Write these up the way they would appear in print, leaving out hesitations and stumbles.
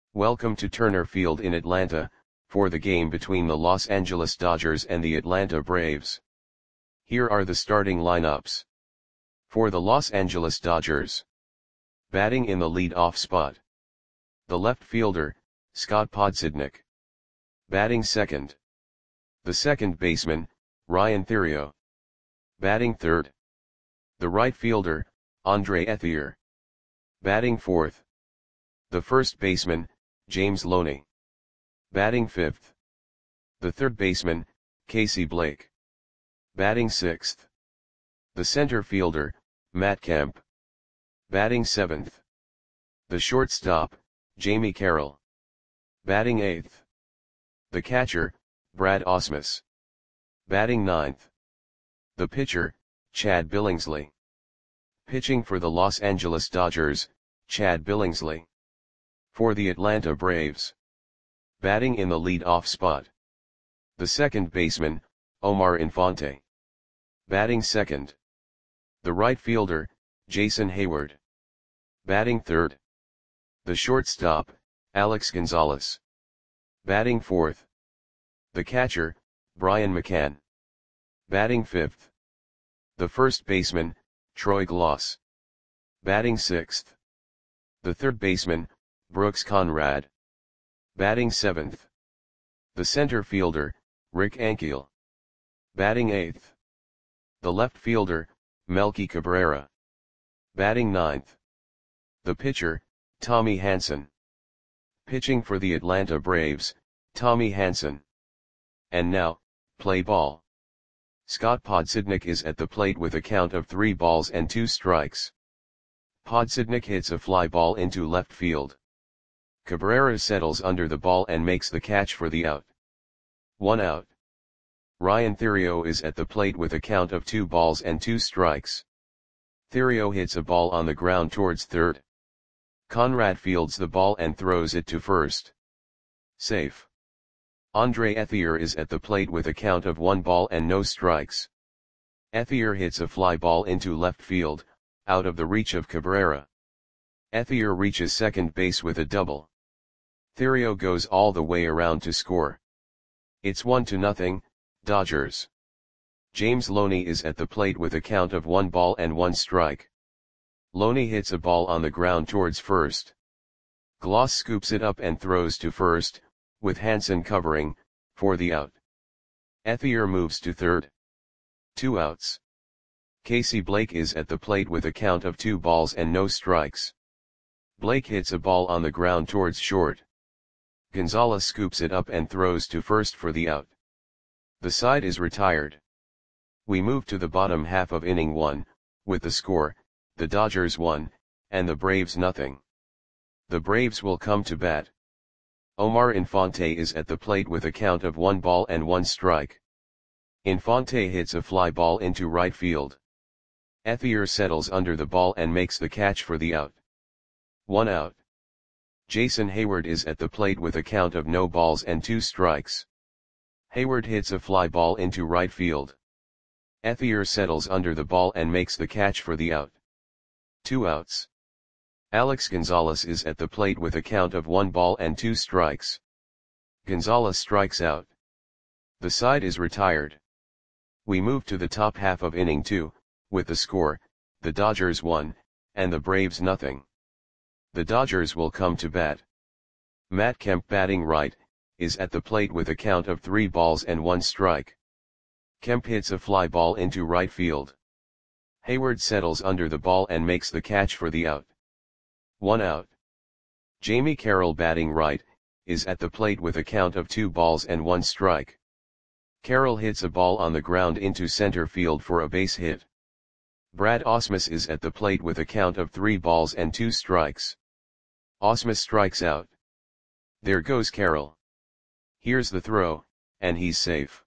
Welcome to Turner Field in Atlanta, for the game between the Los Angeles Dodgers and the Atlanta Braves. Here are the starting lineups. For the Los Angeles Dodgers. Batting in the lead-off spot. The left fielder, Scott Podsednik. Batting second. The second baseman, Ryan Theriot. Batting third. The right fielder, Andre Ethier. Batting fourth. The first baseman, James Loney. Batting fifth. The third baseman, Casey Blake. Batting sixth. The center fielder, Matt Kemp. Batting seventh. The shortstop, Jamie Carroll. Batting eighth. The catcher, Brad Ausmus. Batting ninth. The pitcher, Chad Billingsley. Pitching for the Los Angeles Dodgers, Chad Billingsley. For the Atlanta Braves. Batting in the lead-off spot. The second baseman, Omar Infante. Batting second. The right fielder, Jason Heyward. Batting third. The shortstop, Alex Gonzalez. Batting fourth. The catcher, Brian McCann. Batting fifth. The first baseman, Troy Glaus. Batting sixth. The third baseman, Brooks Conrad. Batting seventh. The center fielder, Rick Ankiel. Batting eighth. The left fielder, Melky Cabrera. Batting ninth. The pitcher, Tommy Hanson. Pitching for the Atlanta Braves, Tommy Hanson. And now, play ball. Scott Podsednik is at the plate with a count of 3 balls and 2 strikes. Podsednik hits a fly ball into left field. Cabrera settles under the ball and makes the catch for the out. 1 out. Ryan Theriot is at the plate with a count of 2 balls and 2 strikes. Theriot hits a ball on the ground towards third. Conrad fields the ball and throws it to first. Safe. Andre Ethier is at the plate with a count of 1 ball and no strikes. Ethier hits a fly ball into left field, out of the reach of Cabrera. Ethier reaches second base with a double. Theriot goes all the way around to score. It's 1-0, Dodgers. James Loney is at the plate with a count of 1 ball and 1 strike. Loney hits a ball on the ground towards first. Glaus scoops it up and throws to first, with Hanson covering, for the out. Ethier moves to third. 2 outs. Casey Blake is at the plate with a count of 2 balls and no strikes. Blake hits a ball on the ground towards short. Gonzalez scoops it up and throws to first for the out. The side is retired. We move to the bottom half of inning 1, with the score, the Dodgers 1, and the Braves nothing. The Braves will come to bat. Omar Infante is at the plate with a count of 1 ball and 1 strike. Infante hits a fly ball into right field. Ethier settles under the ball and makes the catch for the out. 1 out. Jason Heyward is at the plate with a count of no balls and 2 strikes. Heyward hits a fly ball into right field. Ethier settles under the ball and makes the catch for the out. 2 outs. Alex Gonzalez is at the plate with a count of 1 ball and 2 strikes. Gonzalez strikes out. The side is retired. We move to the top half of inning 2, with the score, the Dodgers 1, and the Braves nothing. The Dodgers will come to bat. Matt Kemp batting right, is at the plate with a count of 3 balls and 1 strike. Kemp hits a fly ball into right field. Heyward settles under the ball and makes the catch for the out. 1 out. Jamie Carroll batting right, is at the plate with a count of 2 balls and 1 strike. Carroll hits a ball on the ground into center field for a base hit. Brad Ausmus is at the plate with a count of 3 balls and 2 strikes. Ausmus strikes out. There goes Carroll. Here's the throw, and he's safe.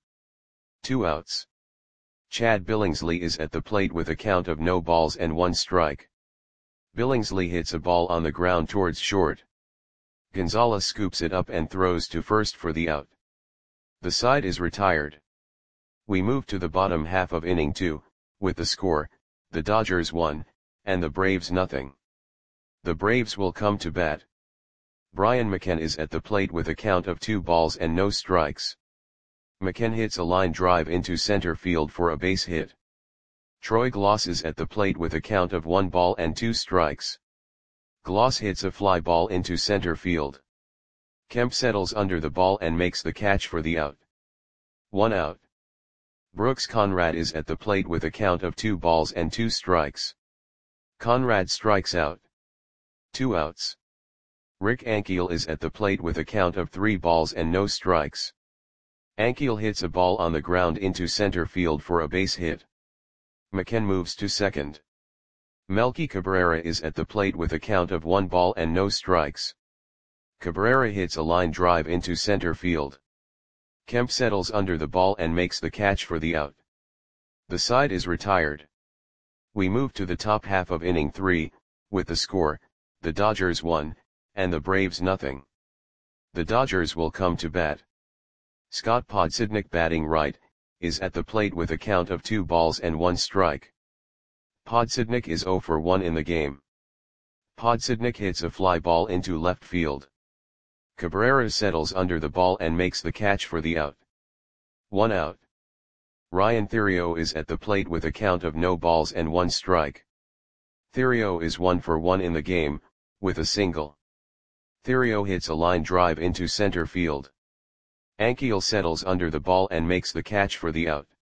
2 outs. Chad Billingsley is at the plate with a count of no balls and 1 strike. Billingsley hits a ball on the ground towards short. Gonzalez scoops it up and throws to first for the out. The side is retired. We move to the bottom half of inning 2, with the score, the Dodgers 1, and the Braves nothing. The Braves will come to bat. Brian McCann is at the plate with a count of 2 balls and no strikes. McCann hits a line drive into center field for a base hit. Troy Glaus is at the plate with a count of 1 ball and 2 strikes. Glaus hits a fly ball into center field. Kemp settles under the ball and makes the catch for the out. 1 out. Brooks Conrad is at the plate with a count of 2 balls and 2 strikes. Conrad strikes out. 2 outs. Rick Ankiel is at the plate with a count of 3 balls and no strikes. Ankiel hits a ball on the ground into center field for a base hit. McCann moves to second. Melky Cabrera is at the plate with a count of 1 ball and no strikes. Cabrera hits a line drive into center field. Kemp settles under the ball and makes the catch for the out. The side is retired. We move to the top half of inning 3, with the score, the Dodgers 1, and the Braves nothing. The Dodgers will come to bat. Scott Podsednik, batting right, is at the plate with a count of 2 balls and 1 strike. Podsednik is 0 for 1 in the game. Podsednik hits a fly ball into left field. Cabrera settles under the ball and makes the catch for the out. 1 out. Ryan Theriot is at the plate with a count of no balls and 1 strike. Theriot is 1 for 1 in the game, with a single. Theriot hits a line drive into center field. Ankiel settles under the ball and makes the catch for the out.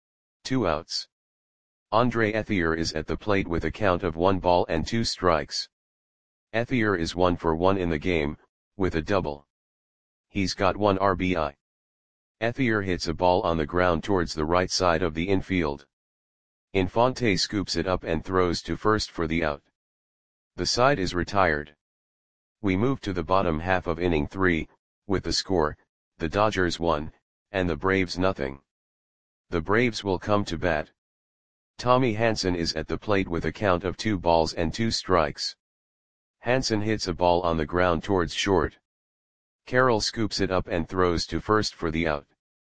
2 outs. Andre Ethier is at the plate with a count of 1 ball and 2 strikes. Ethier is 1 for 1 in the game, with a double. He's got 1 RBI. Ethier hits a ball on the ground towards the right side of the infield. Infante scoops it up and throws to first for the out. The side is retired. We move to the bottom half of inning 3, with the score, the Dodgers 1, and the Braves nothing. The Braves will come to bat. Tommy Hanson is at the plate with a count of 2 balls and 2 strikes. Hanson hits a ball on the ground towards short. Carroll scoops it up and throws to first for the out.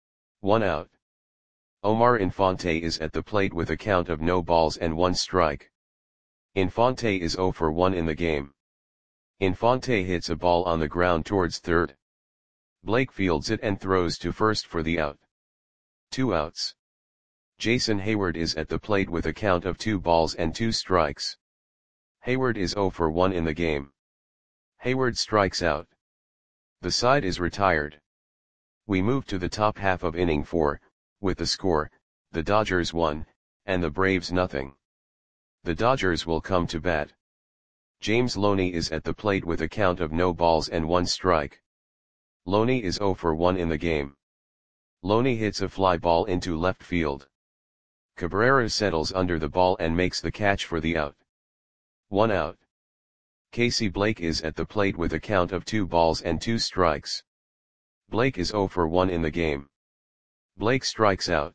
1 out. Omar Infante is at the plate with a count of no balls and 1 strike. Infante is 0 for 1 in the game. Infante hits a ball on the ground towards third. Blake fields it and throws to first for the out. 2 outs. Jason Hayward is at the plate with a count of 2 balls and 2 strikes. Hayward is 0 for 1 in the game. Hayward strikes out. The side is retired. We move to the top half of inning 4, with the score, the Dodgers 1, and the Braves nothing. The Dodgers will come to bat. James Loney is at the plate with a count of no balls and 1 strike. Loney is 0 for 1 in the game. Loney hits a fly ball into left field. Cabrera settles under the ball and makes the catch for the out. 1 out. Casey Blake is at the plate with a count of 2 balls and 2 strikes. Blake is 0 for 1 in the game. Blake strikes out.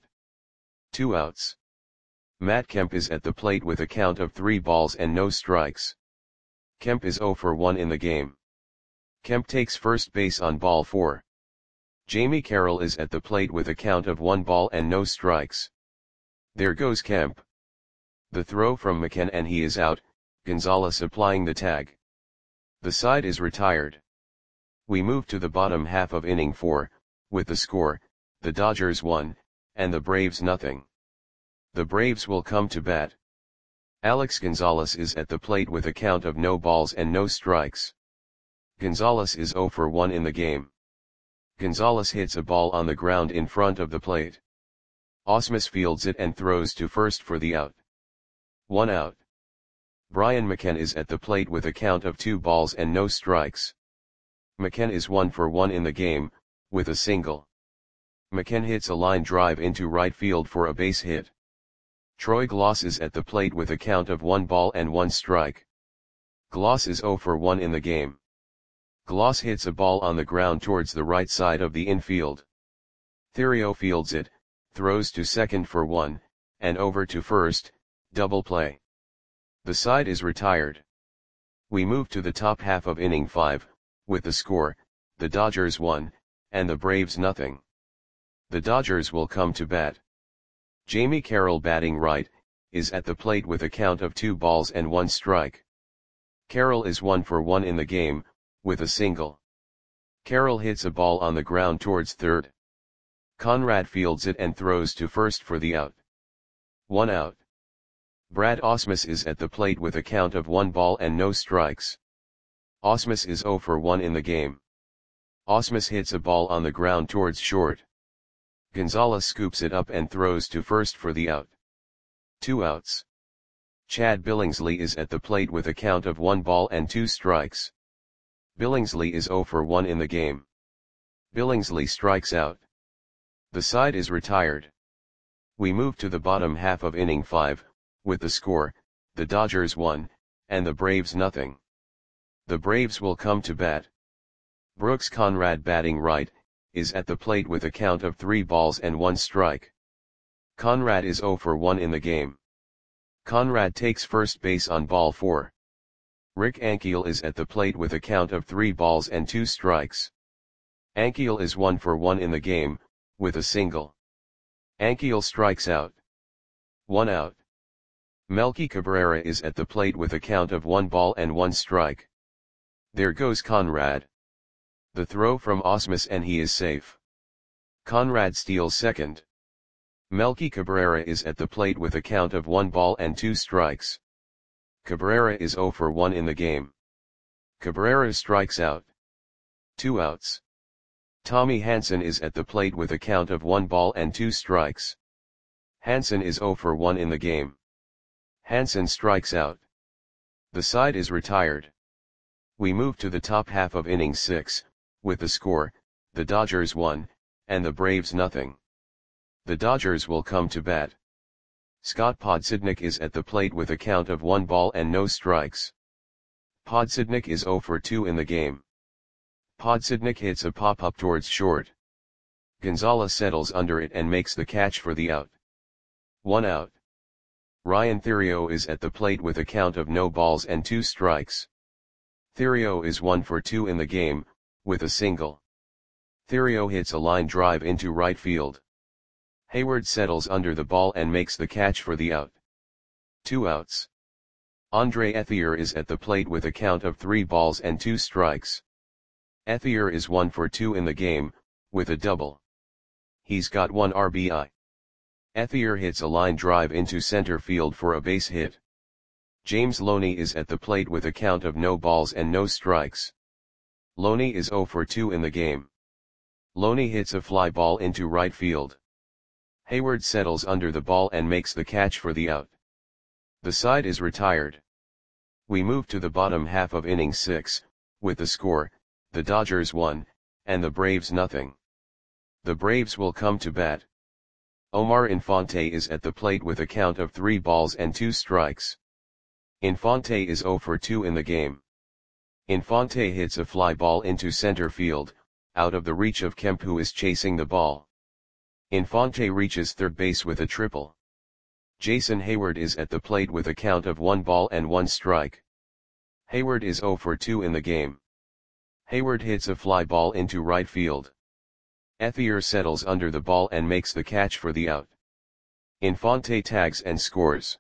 2 outs. Matt Kemp is at the plate with a count of 3 balls and no strikes. Kemp is 0 for 1 in the game. Kemp takes first base on ball 4. Jamie Carroll is at the plate with a count of 1 ball and no strikes. There goes Kemp. The throw from McCann and he is out, Gonzalez applying the tag. The side is retired. We move to the bottom half of inning 4, with the score, the Dodgers 1, and the Braves nothing. The Braves will come to bat. Alex Gonzalez is at the plate with a count of no balls and no strikes. Gonzalez is 0 for 1 in the game. Gonzalez hits a ball on the ground in front of the plate. Ausmus fields it and throws to first for the out. 1 out. Brian McCann is at the plate with a count of 2 balls and no strikes. McCann is 1 for 1 in the game, with a single. McCann hits a line drive into right field for a base hit. Troy Glaus is at the plate with a count of 1 ball and 1 strike. Glaus is 0 for 1 in the game. Glaus hits a ball on the ground towards the right side of the infield. Theriot fields it, throws to second for 1, and over to first, double play. The side is retired. We move to the top half of inning 5, with the score, the Dodgers 1, and the Braves nothing. The Dodgers will come to bat. Jamie Carroll, batting right, is at the plate with a count of 2 balls and 1 strike. Carroll is 1 for 1 in the game, with a single. Carroll hits a ball on the ground towards third. Conrad fields it and throws to first for the out. 1 out. Brad Ausmus is at the plate with a count of 1 ball and no strikes. Ausmus is 0 for 1 in the game. Ausmus hits a ball on the ground towards short. Gonzalez scoops it up and throws to first for the out. 2 outs. Chad Billingsley is at the plate with a count of 1 ball and 2 strikes. Billingsley is 0 for 1 in the game. Billingsley strikes out. The side is retired. We move to the bottom half of inning 5, with the score, the Dodgers 1, and the Braves nothing. The Braves will come to bat. Brooks Conrad, batting right, is at the plate with a count of 3 balls and 1 strike. Conrad is 0 for 1 in the game. Conrad takes first base on ball 4. Rick Ankiel is at the plate with a count of 3 balls and 2 strikes. Ankiel is 1 for 1 in the game, with a single. Ankiel strikes out. 1 out. Melky Cabrera is at the plate with a count of 1 ball and 1 strike. There goes Conrad. The throw from Ausmus and he is safe. Conrad steals second. Melky Cabrera is at the plate with a count of 1 ball and 2 strikes. Cabrera is 0 for 1 in the game. Cabrera strikes out. 2 outs. Tommy Hanson is at the plate with a count of 1 ball and 2 strikes. Hanson is 0 for 1 in the game. Hanson strikes out. The side is retired. We move to the top half of inning 6, with the score, the Dodgers 1, and the Braves nothing. The Dodgers will come to bat. Scott Podsednik is at the plate with a count of 1 ball and no strikes. Podsednik is 0 for 2 in the game. Podsednik hits a pop-up towards short. Gonzalez settles under it and makes the catch for the out. 1 out. Ryan Theriot is at the plate with a count of no balls and 2 strikes. Theriot is 1 for 2 in the game, with a single. Theriot hits a line drive into right field. Hayward settles under the ball and makes the catch for the out. 2 outs. Andre Ethier is at the plate with a count of 3 balls and 2 strikes. Ethier is 1 for 2 in the game, with a double. He's got 1 RBI. Ethier hits a line drive into center field for a base hit. James Loney is at the plate with a count of no balls and no strikes. Loney is 0 for 2 in the game. Loney hits a fly ball into right field. Hayward settles under the ball and makes the catch for the out. The side is retired. We move to the bottom half of inning 6, with the score, the Dodgers 1, and the Braves nothing. The Braves will come to bat. Omar Infante is at the plate with a count of 3 balls and 2 strikes. Infante is 0 for 2 in the game. Infante hits a fly ball into center field, out of the reach of Kemp, who is chasing the ball. Infante reaches third base with a triple. Jason Hayward is at the plate with a count of 1 ball and 1 strike. Hayward is 0 for 2 in the game. Hayward hits a fly ball into right field. Ethier settles under the ball and makes the catch for the out. Infante tags and scores.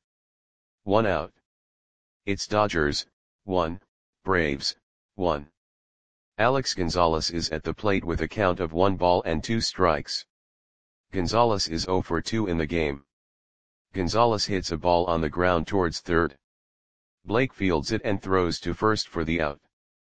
1 out. It's Dodgers 1, Braves 1. Alex Gonzalez is at the plate with a count of 1 ball and 2 strikes. Gonzalez is 0 for 2 in the game. Gonzalez hits a ball on the ground towards third. Blake fields it and throws to first for the out.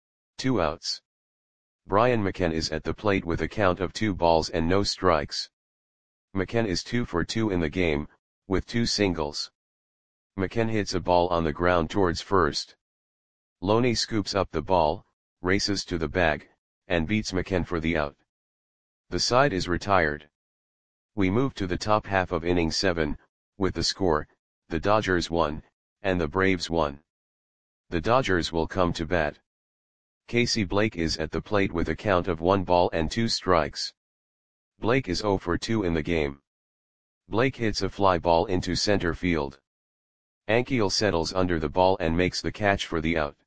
2 outs. Brian McKenna is at the plate with a count of 2 balls and no strikes. McKenna is 2 for 2 in the game, with 2 singles. McKenna hits a ball on the ground towards first. Loney scoops up the ball, races to the bag, and beats McKenna for the out. The side is retired. We move to the top half of inning 7, with the score, the Dodgers 1, and the Braves 1. The Dodgers will come to bat. Casey Blake is at the plate with a count of 1 ball and 2 strikes. Blake is 0 for 2 in the game. Blake hits a fly ball into center field. Ankiel settles under the ball and makes the catch for the out.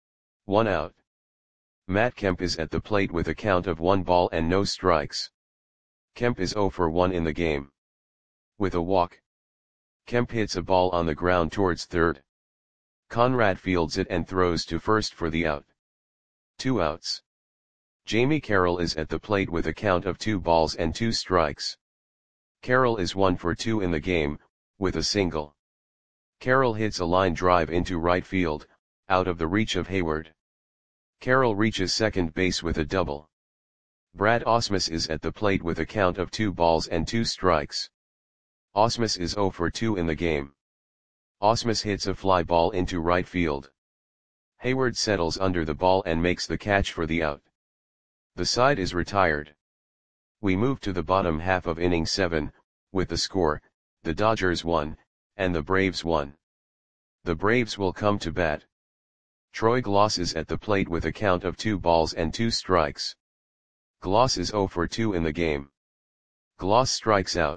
1 out. Matt Kemp is at the plate with a count of 1 ball and no strikes. Kemp is 0 for 1 in the game. With a walk. Kemp hits a ball on the ground towards third. Conrad fields it and throws to first for the out. 2 outs. Jamie Carroll is at the plate with a count of 2 balls and 2 strikes. Carroll is 1 for 2 in the game, with a single. Carroll hits a line drive into right field, out of the reach of Hayward. Carroll reaches second base with a double. Brad Ausmus is at the plate with a count of 2 balls and 2 strikes. Ausmus is 0 for 2 in the game. Ausmus hits a fly ball into right field. Hayward settles under the ball and makes the catch for the out. The side is retired. We move to the bottom half of inning 7, with the score, the Dodgers 1, and the Braves 1. The Braves will come to bat. Troy Glaus is at the plate with a count of 2 balls and 2 strikes. Glaus is 0 for 2 in the game. Glaus strikes out.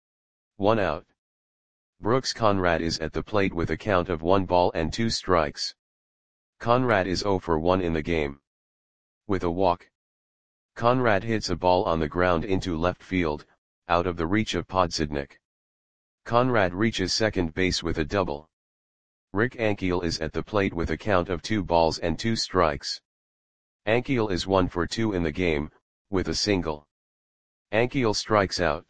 1 out. Brooks Conrad is at the plate with a count of 1 ball and 2 strikes. Conrad is 0 for 1 in the game. With a walk. Conrad hits a ball on the ground into left field, out of the reach of Podsednik. Conrad reaches second base with a double. Rick Ankiel is at the plate with a count of 2 balls and 2 strikes. Ankiel is 1 for 2 in the game, with a single. Ankiel strikes out.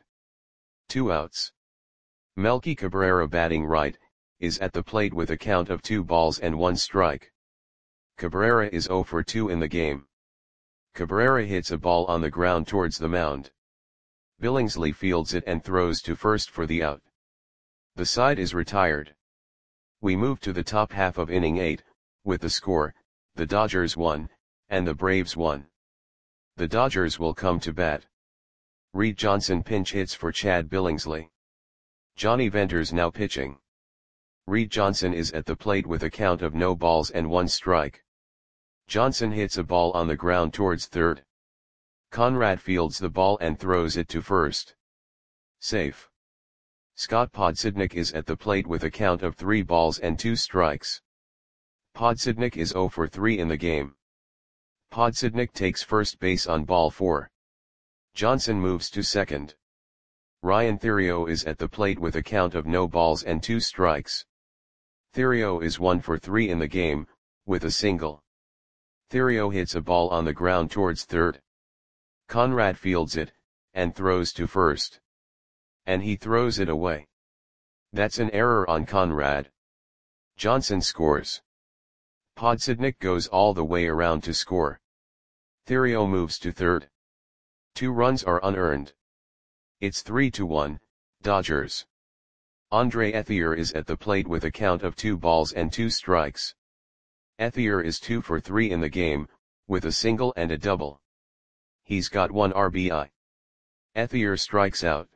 2 outs. Melky Cabrera, batting right, is at the plate with a count of 2 balls and 1 strike. Cabrera is 0 for 2 in the game. Cabrera hits a ball on the ground towards the mound. Billingsley fields it and throws to first for the out. The side is retired. We move to the top half of inning 8, with the score, the Dodgers 1, and the Braves 1. The Dodgers will come to bat. Reed Johnson pinch hits for Chad Billingsley. Johnny Venters now pitching. Reed Johnson is at the plate with a count of no balls and 1 strike. Johnson hits a ball on the ground towards third. Conrad fields the ball and throws it to first. Safe. Scott Podsednik is at the plate with a count of 3 balls and 2 strikes. Podsednik is 0 for 3 in the game. Podsednik takes first base on ball 4. Johnson moves to second. Ryan Theriot is at the plate with a count of no balls and 2 strikes. Theriot is 1 for 3 in the game, with a single. Theriot hits a ball on the ground towards third. Conrad fields it, and throws to first. And he throws it away. That's an error on Conrad. Johnson scores. Podsednik goes all the way around to score. Theriot moves to third. 2 runs are unearned. It's 3-1, Dodgers. Andre Ethier is at the plate with a count of 2 balls and 2 strikes. Ethier is 2 for 3 in the game, with a single and a double. He's got 1 RBI. Ethier strikes out.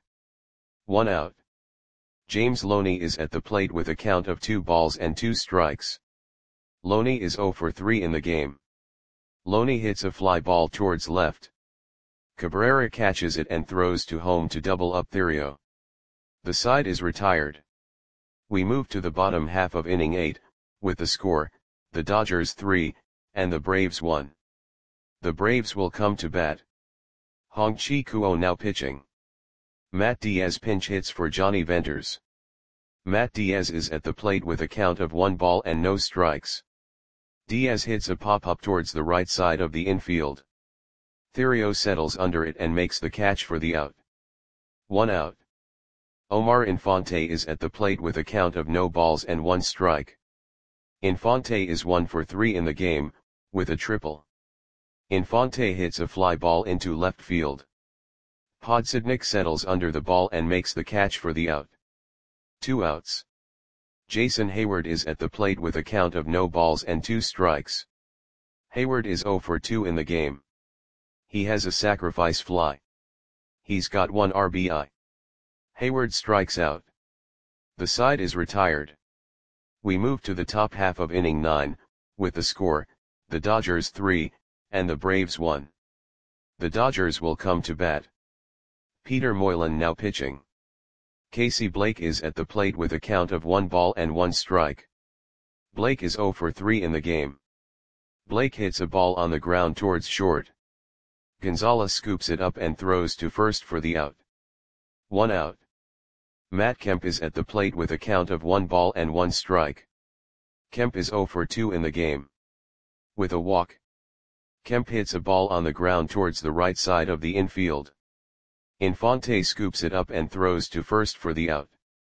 1 out. James Loney is at the plate with a count of 2 balls and 2 strikes. Loney is 0 for 3 in the game. Loney hits a fly ball towards left. Cabrera catches it and throws to home to double up Theriot. The side is retired. We move to the bottom half of inning 8, with the score, the Dodgers 3, and the Braves 1. The Braves will come to bat. Hong-Chi Kuo now pitching. Matt Diaz pinch hits for Johnny Venters. Matt Diaz is at the plate with a count of 1 ball and no strikes. Diaz hits a pop-up towards the right side of the infield. Theriot settles under it and makes the catch for the out. 1 out. Omar Infante is at the plate with a count of no balls and 1 strike. Infante is 1 for 3 in the game, with a triple. Infante hits a fly ball into left field. Podsednik settles under the ball and makes the catch for the out. 2 outs. Jason Hayward is at the plate with a count of no balls and 2 strikes. Hayward is 0 for 2 in the game. He has a sacrifice fly. He's got 1 RBI. Hayward strikes out. The side is retired. We move to the top half of inning 9, with the score, the Dodgers 3, and the Braves 1. The Dodgers will come to bat. Peter Moylan now pitching. Casey Blake is at the plate with a count of 1 ball and 1 strike. Blake is 0 for 3 in the game. Blake hits a ball on the ground towards short. Gonzalez scoops it up and throws to first for the out. 1 out. Matt Kemp is at the plate with a count of 1 ball and 1 strike. Kemp is 0 for 2 in the game. With a walk. Kemp hits a ball on the ground towards the right side of the infield. Infante scoops it up and throws to first for the out.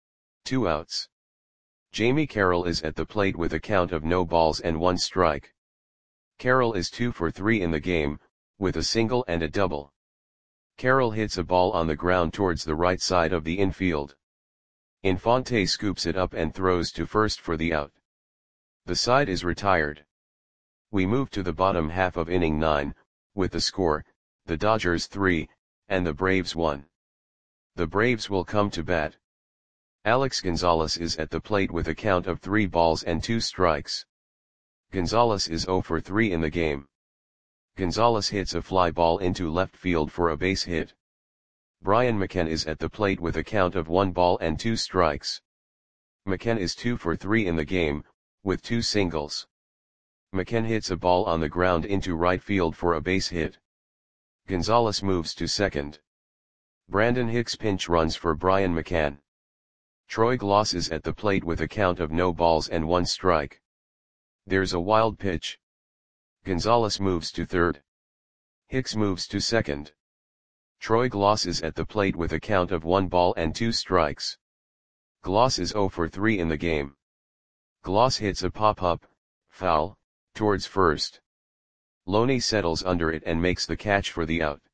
2 outs. Jamie Carroll is at the plate with a count of no balls and 1 strike. Carroll is 2 for 3 in the game, with a single and a double. Carroll hits a ball on the ground towards the right side of the infield. Infante scoops it up and throws to first for the out. The side is retired. We move to the bottom half of inning 9, with the score, the Dodgers 3, and the Braves 1. The Braves will come to bat. Alex Gonzalez is at the plate with a count of 3 balls and 2 strikes. Gonzalez is 0 for 3 in the game. Gonzalez hits a fly ball into left field for a base hit. Brian McCann is at the plate with a count of 1 ball and 2 strikes. McCann is 2 for 3 in the game, with 2 singles. McCann hits a ball on the ground into right field for a base hit. Gonzalez moves to second. Brandon Hicks pinch runs for Brian McCann. Troy Glaus is at the plate with a count of no balls and 1 strike. There's a wild pitch. Gonzalez moves to third. Hicks moves to second. Troy Glaus is at the plate with a count of 1 ball and 2 strikes. Glaus is 0 for 3 in the game. Glaus hits a pop-up, foul, towards first. Loney settles under it and makes the catch for the out.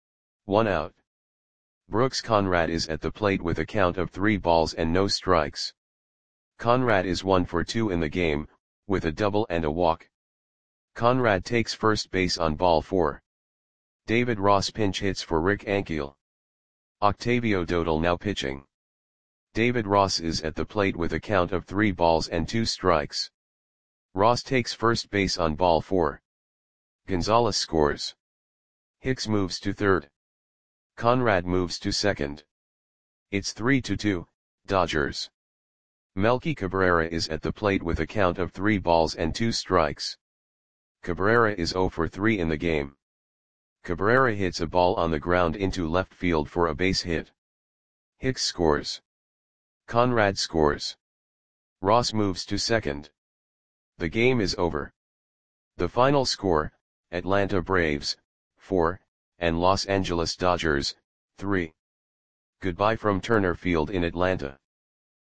1 out. Brooks Conrad is at the plate with a count of 3 balls and no strikes. Conrad is 1 for 2 in the game, with a double and a walk. Conrad takes first base on ball 4. David Ross pinch hits for Rick Ankiel. Octavio Dotel now pitching. David Ross is at the plate with a count of 3 balls and 2 strikes. Ross takes first base on ball 4. Gonzalez scores. Hicks moves to third. Conrad moves to second. It's 3-2, Dodgers. Melky Cabrera is at the plate with a count of 3 balls and 2 strikes. Cabrera is 0 for 3 in the game. Cabrera hits a ball on the ground into left field for a base hit. Hicks scores. Conrad scores. Ross moves to second. The game is over. The final score, Atlanta Braves, 4, and Los Angeles Dodgers, 3. Goodbye from Turner Field in Atlanta.